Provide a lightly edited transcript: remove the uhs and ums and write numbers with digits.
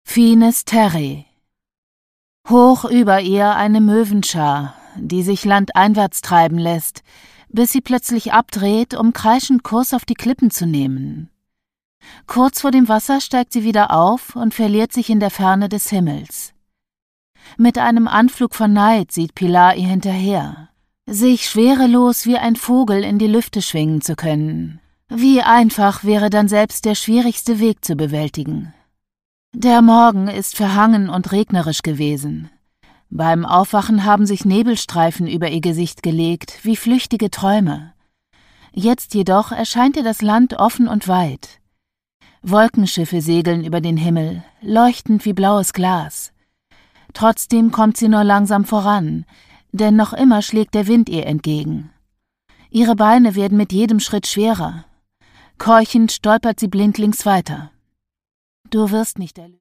Finis Terrae. Hoch über ihr eine Möwenschar, die sich landeinwärts treiben lässt, bis sie plötzlich abdreht, um kreischend Kurs auf die Klippen zu nehmen. Kurz vor dem Wasser steigt sie wieder auf und verliert sich in der Ferne des Himmels. Mit einem Anflug von Neid sieht Pilar ihr hinterher, sich schwerelos wie ein Vogel in die Lüfte schwingen zu können. Wie einfach wäre dann selbst der schwierigste Weg zu bewältigen. Der Morgen ist verhangen und regnerisch gewesen. Beim Aufwachen haben sich Nebelstreifen über ihr Gesicht gelegt, wie flüchtige Träume. Jetzt jedoch erscheint ihr das Land offen und weit. Wolkenschiffe segeln über den Himmel, leuchtend wie blaues Glas. Trotzdem kommt sie nur langsam voran, denn noch immer schlägt der Wind ihr entgegen. Ihre Beine werden mit jedem Schritt schwerer. Keuchend stolpert sie blindlings weiter. Du wirst nicht erlöst.